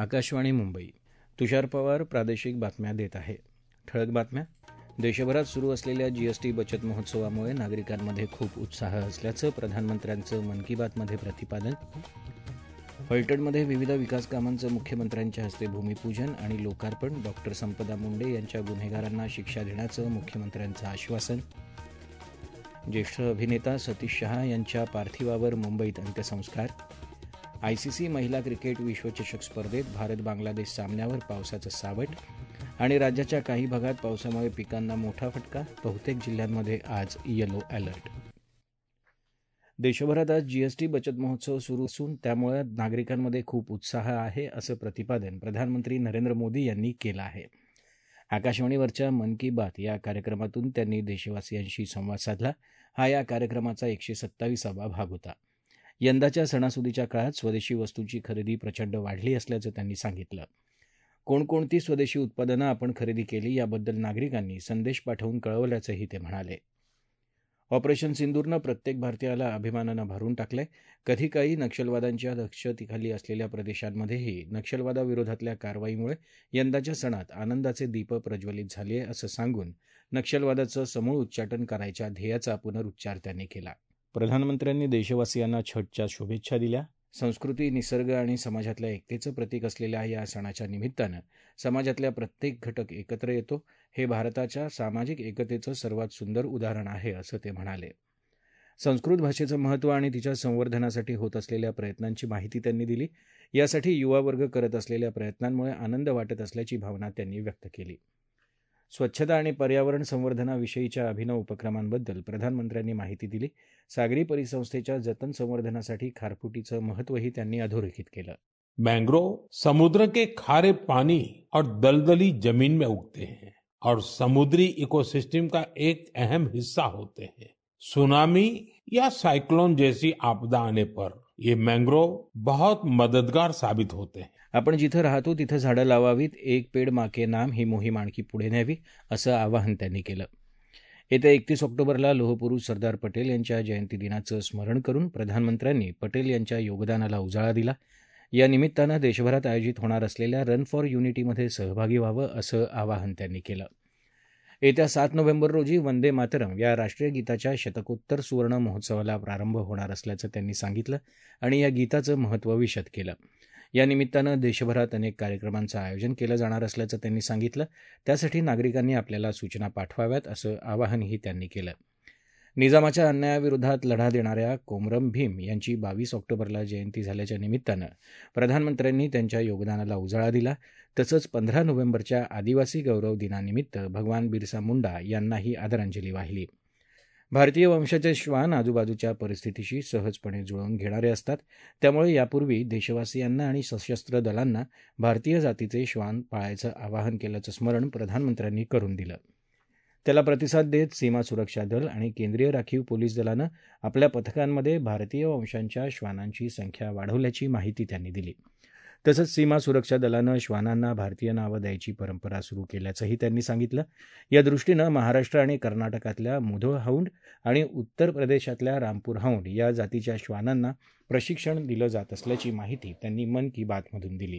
आकाशवाणी मुंबई. तुषार पवार प्रादेशिक बातम्या देत आहे. ठळक बातम्या. देशभरात सुरू असलेल्या जीएसटी बचत महोत्सवामुळे नागरिकांमध्ये खूप उत्साह असल्याचं प्रधानमंत्र्यांचं मन की बातमध्ये प्रतिपादन. फलटणमध्ये विविध विकास कामांचं मुख्यमंत्र्यांच्या हस्ते भूमिपूजन आणि लोकार्पण. डॉक्टर संपदा मुंडे यांच्या गुन्हेगारांना शिक्षा देण्याचं मुख्यमंत्र्यांचं आश्वासन. ज्येष्ठ अभिनेता सतीश शहा यांच्या पार्थिवावर मुंबईत अंत्यसंस्कार. आयसीसी महिला क्रिकेट विश्वचषक स्पर्धेत भारत बांगलादेश सामन्यावर पावसाचं सावट. आणि राज्याच्या काही भागात पावसामुळे पिकांना मोठा फटका. बहुतेक जिल्ह्यांमध्ये आज येलो अलर्ट. देशभरात आज जीएसटी बचत महोत्सव सुरू असून त्यामुळे नागरिकांमध्ये खूप उत्साह आहे असं प्रतिपादन प्रधानमंत्री नरेंद्र मोदी यांनी केलं आहे. आकाशवाणीवरच्या मन की बात या कार्यक्रमातून त्यांनी देशवासियांशी संवाद साधला. हा या कार्यक्रमाचा 127वा भाग होता. यंदाच्या सणासुदीच्या काळात स्वदेशी वस्तूंची खरेदी प्रचंड वाढली असल्याचं त्यांनी सांगितलं. कोणकोणती स्वदेशी उत्पादनं आपण खरेदी केली याबद्दल नागरिकांनी संदेश पाठवून कळवल्याचंही ते म्हणाले. ऑपरेशन सिंदूरनं प्रत्येक भारतीयाला अभिमानानं भरून टाकलंय. कधी काही नक्षलवाद्यांच्या दहशतीखाली असलेल्या प्रदेशांमध्येही नक्षलवादाविरोधातल्या कारवाईमुळे यंदाच्या सणात आनंदाचे दीप प्रज्वलित झाले असं सांगून नक्षलवादाचं समूळ उच्चाटन करायच्या ध्येयाचा पुनरुच्चार त्यांनी केला. प्रधानमंत्र्यांनी देशवासियांना छठच्या शुभेच्छा दिल्या. संस्कृती, निसर्ग आणि समाजातल्या एकतेचं प्रतीक असलेल्या या सणाच्या निमित्तानं समाजातल्या प्रत्येक घटक एकत्र येतो. हे भारताच्या सामाजिक एकतेचं सर्वात सुंदर उदाहरण आहे असं ते म्हणाले. संस्कृत भाषेचं महत्त्व आणि तिच्या संवर्धनासाठी होत असलेल्या प्रयत्नांची माहिती त्यांनी दिली. यासाठी युवा वर्ग करत असलेल्या प्रयत्नांमुळे आनंद वाटत असल्याची भावना त्यांनी व्यक्त केली. स्वच्छता आणि पर्यावरण संवर्धनाविषयीच्या अभिनव उपक्रमांबद्दल प्रधानमंत्र्यांनी माहिती दिली. सागरी परिसंस्थेच्या जतन संवर्धनासाठी खारफुटीचं महत्त्वही त्यांनी अधोरेखित केलं. मैंग्रोव समुद्र के खारे पानी और दलदली जमीन में उगते हैं और समुद्री इकोसिस्टम का एक अहम हिस्सा होते हैं. सुनामी या साइक्लोन जैसी आपदा आने पर ये मैंग्रोव बहुत मददगार साबित होते हैं. आपण जिथं राहतो तिथं झाडं लावावीत. एक पेड माँ के नाम ही मोहीम आणखी पुढे न्यावी असं आवाहन त्यांनी केलं. येत्या 31 ऑक्टोबरला लोहपुरुष सरदार पटेल यांच्या जयंतीदिनाचं स्मरण करून प्रधानमंत्र्यांनी पटेल यांच्या योगदानाला उजाळा दिला. या निमित्तानं देशभरात आयोजित होणार असलेल्या रन फॉर युनिटीमध्ये सहभागी व्हावं असं आवाहन त्यांनी केलं. येत्या 7 नोव्हेंबर रोजी वंदे मातरम या राष्ट्रीय गीताच्या शतकोत्तर सुवर्ण महोत्सवाला प्रारंभ होणार असल्याचं त्यांनी सांगितलं आणि या गीताचं महत्त्व विशद केलं. या निमित्तानं देशभरात अनेक कार्यक्रमांचं आयोजन केलं जाणार असल्याचं त्यांनी सांगितलं. त्यासाठी नागरिकांनी आपल्याला सूचना पाठवाव्यात असं आवाहनही त्यांनी केलं. निजामाच्या अन्यायाविरोधात लढा देणाऱ्या कोमरम भीम यांची 22 ऑक्टोबरला जयंती झाल्याच्या निमित्तानं प्रधानमंत्र्यांनी त्यांच्या योगदानाला उजाळा दिला. तसंच 15 नोव्हेंबरच्या आदिवासी गौरव दिनानिमित्त भगवान बिरसा मुंडा यांनाही आदरांजली वाहिली. भारतीय वंशाचे श्वान आजूबाजूच्या परिस्थितीशी सहजपणे जुळवून घेणारे असतात. त्यामुळे यापूर्वी देशवासियांना आणि सशस्त्र दलांना भारतीय जातीचे श्वान पाळायचं आवाहन केल्याचं स्मरण प्रधानमंत्र्यांनी करून दिलं. त्याला प्रतिसाद देत सीमा सुरक्षा दल आणि केंद्रीय राखीव पोलीस दलानं आपल्या पथकांमध्ये भारतीय वंशांच्या श्वानांची संख्या वाढवल्याची माहिती त्यांनी दिली. तसंच सीमा सुरक्षा दलानं श्वानांना भारतीय नावं द्यायची परंपरा सुरू केल्याचंही त्यांनी सांगितलं. या दृष्टीनं महाराष्ट्र आणि कर्नाटकातल्या मुधोळ हाऊंड आणि उत्तर प्रदेशातल्या रामपूर हाऊंड या जातीच्या श्वानांना प्रशिक्षण दिलं जात असल्याची माहिती त्यांनी मन की बातमधून दिली.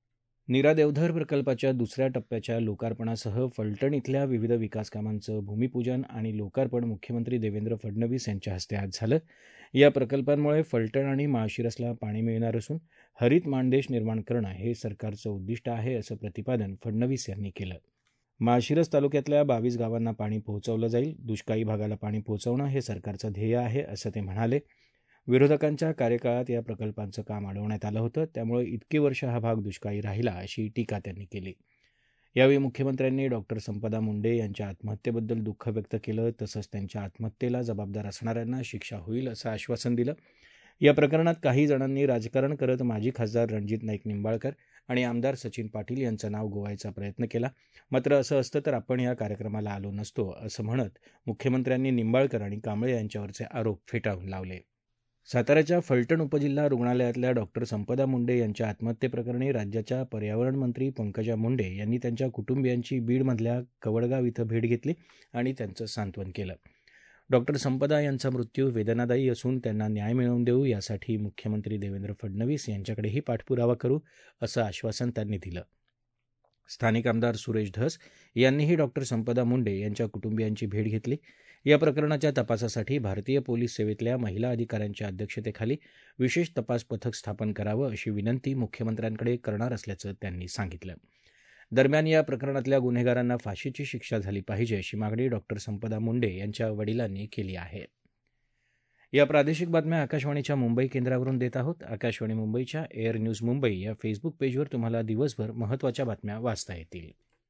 नीरा देवधर प्रकल्पाच्या दुसऱ्या टप्प्याच्या लोकार्पणासह फलटण इथल्या विविध विकासकामांचं भूमिपूजन आणि लोकार्पण मुख्यमंत्री देवेंद्र फडणवीस यांच्या हस्ते आज झालं. या प्रकल्पांमुळे फलटण आणि माळशिरसला पाणी मिळणार असून हरित माणदेश निर्माण करणं हे सरकारचं उद्दिष्ट आहे असं प्रतिपादन फडणवीस यांनी केलं. माळशिरस तालुक्यातल्या 22 गावांना पाणी पोहोचवलं जाईल. दुष्काळी भागाला पाणी पोहोचवणं हे सरकारचं ध्येय आहे असं ते म्हणाले. विरोधकांच्या कार्यकाळात या प्रकल्पांचं काम अडवण्यात आलं होतं. त्यामुळे इतकी वर्ष हा भाग दुष्काळी राहिला अशी टीका त्यांनी केली. यावेळी मुख्यमंत्र्यांनी डॉक्टर संपदा मुंडे यांच्या आत्महत्येबद्दल दुःख व्यक्त केलं. तसंच त्यांच्या आत्महत्येला जबाबदार असणाऱ्यांना शिक्षा होईल असं आश्वासन दिलं. या प्रकरणात काही जणांनी राजकारण करत माजी खासदार रणजित नाईक निंबाळकर आणि आमदार सचिन पाटील यांचं नाव गोवायचा प्रयत्न केला. मात्र असं असतं तर आपण या कार्यक्रमाला आलो नसतो असं म्हणत मुख्यमंत्र्यांनी निंबाळकर आणि कांबळे यांच्यावरचे आरोप फेटाळून लावले. साताऱ्याच्या फलटण उपजिल्हा रुग्णालयातल्या डॉक्टर संपदा मुंडे यांच्या आत्महत्येप्रकरणी राज्याच्या पर्यावरण मंत्री पंकजा मुंडे यांनी त्यांच्या कुटुंबियांची बीडमधल्या कवडगाव इथं भेट घेतली आणि त्यांचं सांत्वन केलं. डॉक्टर संपदा यांचा मृत्यू वेदनादायी असून त्यांना न्याय मिळवून देऊ यासाठी मुख्यमंत्री देवेंद्र फडणवीस यांच्याकडेही पाठपुरावा करू असं आश्वासन त्यांनी दिलं. स्थानिक आमदार सुरेश धस यांनीही डॉक्टर संपदा मुंडे यांच्या कुटुंबियांची भेट घेतली. या प्रकरणाच्या तपासासाठी भारतीय पोलीस सेवेतल्या महिला अधिकाऱ्यांच्या अध्यक्षतेखाली विशेष तपास पथक स्थापन करावं अशी विनंती मुख्यमंत्र्यांकडे करणार असल्याचं त्यांनी सांगितलं. दरम्यान या प्रकरणातल्या गुन्हेगारांना फाशीची शिक्षा झाली पाहिजे अशी मागणी डॉक्टर संपदा मुंडे यांच्या वडिलांनी केली आहे. या प्रादेशिक बातम्या आकाशवाणीच्या मुंबई केंद्रावरून देत आहोत. आकाशवाणी मुंबईच्या एअर न्यूज मुंबई या फेसबुक पेजवर तुम्हाला दिवसभर महत्त्वाच्या बातम्या वाचता येतील.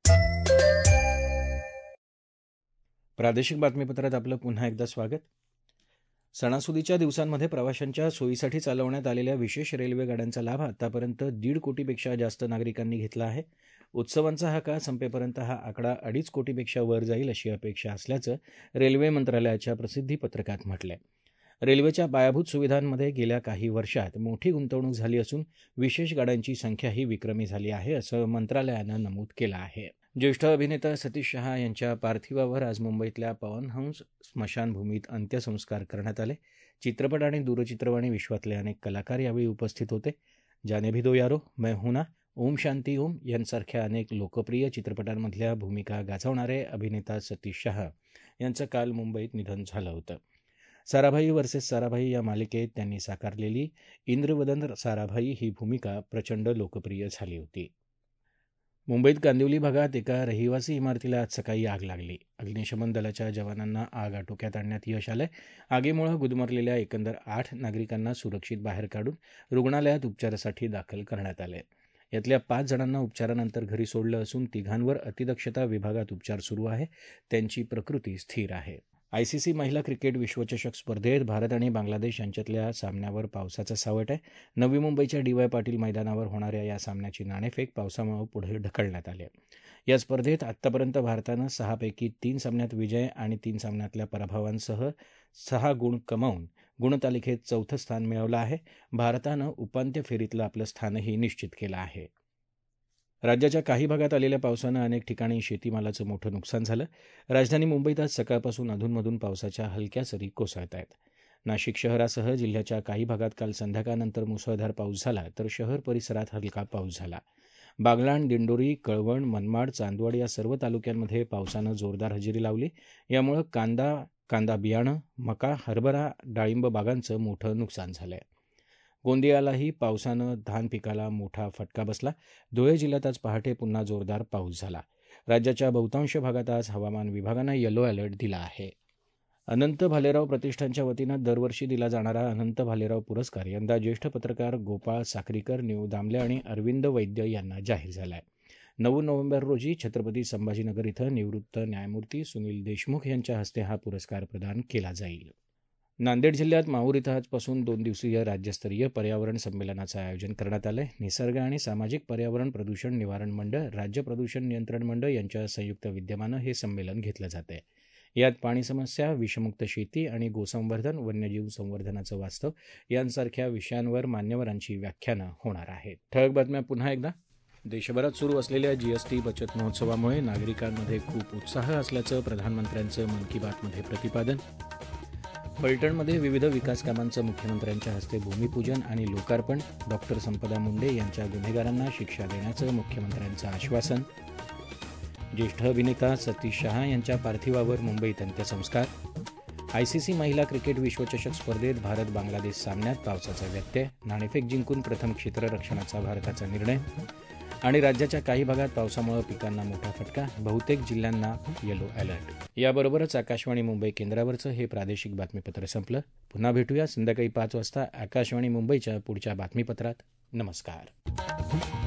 प्रादेशिक बातमीपत्रात आपलं पुन्हा एकदा स्वागत. सणासुदीच्या दिवसांमध्ये प्रवाशांच्या सोयीसाठी चालवण्यात आलेल्या विशेष रेल्वे गाड्यांचा लाभ आतापर्यंत 1.5 कोटीपेक्षा जास्त नागरिकांनी घेतला आहे. उत्सवांचा हा काळ संपेपर्यंत हा आकडा 2.5 कोटीपेक्षा वर जाईल अशी अपेक्षा असल्याचं रेल्वे मंत्रालयाच्या प्रसिद्धीपत्रकात म्हटलंय. रेल्वेच्या पायाभूत सुविधांमध्ये गेल्या काही वर्षात मोठी गुंतवणूक झाली असून विशेष गाड्यांची संख्याही विक्रमी झाली आहे असं मंत्रालयानं नमूद केलं आहे. ज्येष्ठ अभिनेता सतीश शहा यांच्या पार्थिवावर आज मुंबईतल्या पवनहंस स्मशानभूमीत अंत्यसंस्कार करण्यात आले. चित्रपट आणि दूरचित्रवाणी विश्वातले अनेक कलाकार यावेळी उपस्थित होते. जाने भी दो यारो, मैं हूं ना, ओम शांती ओम यांसारख्या अनेक लोकप्रिय चित्रपटांमधल्या भूमिका गाजवणारे अभिनेता सतीश शहा यांचं काल मुंबईत निधन झालं होतं. साराभाई वर्सेस साराभाई या मालिकेत त्यांनी साकारलेली इंद्रवदन साराभाई ही भूमिका प्रचंड लोकप्रिय झाली होती. मुंबईत कांदिवली भागात एका रहिवासी इमारतीला आज सकाळी आग लागली. अग्निशमन दलाच्या जवानांना आग आटोक्यात आणण्यात यश आलंय. आगीमुळे गुदमरलेल्या एकंदर 8 नागरिकांना सुरक्षित बाहेर काढून रुग्णालयात उपचारासाठी दाखल करण्यात आले. यातल्या 5 जणांना उपचारानंतर घरी सोडलं असून 3घांवर अतिदक्षता विभागात उपचार सुरू आहे. त्यांची प्रकृती स्थिर आहे. आयसीसी महिला क्रिकेट विश्वचषक स्पर्धेत भारत आणि बांगलादेश यांच्यातल्या सामन्यावर पावसाचा सावट आहे. नवी मुंबईच्या डी.वाय. पाटील मैदानावर होणाऱ्या या सामन्याची नाणेफेक पावसामुळे पुढे ढकलण्यात आली. या स्पर्धेत आतापर्यंत भारतानं 6 पैकी 3 सामन्यात विजय आणि 3 सामन्यातल्या पराभवांसह 6 गुण कमावून गुणतालिकेत 4थं स्थान मिळवलं आहे. भारतानं उपांत्य फेरीतलं आपलं स्थानही निश्चित केलं आहे. राज्याच्या काही भागात आलेल्या पावसानं अनेक ठिकाणी शेतीमालाचं मोठं नुकसान झालं. राजधानी मुंबईत आज सकाळपासून अधूनमधून पावसाच्या हलक्या सरी कोसळत आहेत. नाशिक शहरासह जिल्ह्याच्या काही भागात काल संध्याकाळनंतर मुसळधार पाऊस झाला तर शहर परिसरात हलका पाऊस झाला. बागलाण, दिंडोरी, कळवण, मनमाड, चांदवड या सर्व तालुक्यांमध्ये पावसानं जोरदार हजेरी लावली. यामुळे कांदा बियाणं, मका, हरभरा, डाळिंब बागांचं मोठं नुकसान झालंय. गोंदियालाही पावसानं धान पिकाला मोठा फटका बसला. धुळे जिल्ह्यात आज पहाटे पुन्हा जोरदार पाऊस झाला. राज्याच्या बहुतांश भागात आज हवामान विभागानं येलो अलर्ट दिला आहे. अनंत भालेराव प्रतिष्ठानच्या वतीनं दरवर्षी दिला जाणारा अनंत भालेराव पुरस्कार यंदा ज्येष्ठ पत्रकार गोपाळ साक्रीकर, निळू दामले आणि अरविंद वैद्य यांना जाहीर झाला आहे. 9 नोव्हेंबर रोजी छत्रपती संभाजीनगर इथं निवृत्त न्यायमूर्ती सुनील देशमुख यांच्या हस्ते हा पुरस्कार प्रदान केला जाईल. नांदेड जिल्ह्यात माहूर इथं आजपासून 2 दिवसीय राज्यस्तरीय पर्यावरण संमेलनाचं आयोजन करण्यात आलं आहे. निसर्ग आणि सामाजिक पर्यावरण प्रदूषण निवारण मंडळ, राज्य प्रदूषण नियंत्रण मंडळ यांच्या संयुक्त विद्यमानं हे संमेलन घेतलं जात आहे. यात पाणी समस्या, विषमुक्त शेती आणि गोसंवर्धन, वन्यजीव संवर्धनाचं वास्तव यांसारख्या विषयांवर मान्यवरांची व्याख्यानं होणार आहेत. ठळक बातम्या पुन्हा एकदा. देशभरात सुरू असलेल्या जीएसटी बचत महोत्सवामुळे नागरिकांमध्ये खूप उत्साह असल्याचं प्रधानमंत्र्यांचं मन की बातमध्ये प्रतिपादन. फलटणमध्ये विविध विकास कामांचं मुख्यमंत्र्यांच्या हस्ते भूमिपूजन आणि लोकार्पण. डॉक्टर संपदा मुंडे यांच्या गुन्हेगारांना शिक्षा देण्याचं मुख्यमंत्र्यांचं आश्वासन. ज्येष्ठ अभिनेता सतीश शहा यांच्या पार्थिवावर मुंबईत अंत्यसंस्कार. आयसीसी महिला क्रिकेट विश्वचषक स्पर्धेत भारत बांगलादेश सामन्यात पावसाचा व्यत्यय. नाणेफेक जिंकून प्रथम क्षेत्ररक्षणाचा भारताचा निर्णय. आणि राज्याच्या काही भागात पावसामुळे पिकांना मोठा फटका, बहुतेक जिल्ह्यांना येलो अलर्ट. याबरोबरच आकाशवाणी मुंबई केंद्रावरचं हे प्रादेशिक बातमीपत्र संपलं. पुन्हा भेटूया संध्याकाळी 5 वाजता आकाशवाणी मुंबईच्या पुढच्या बातमीपत्रात. नमस्कार.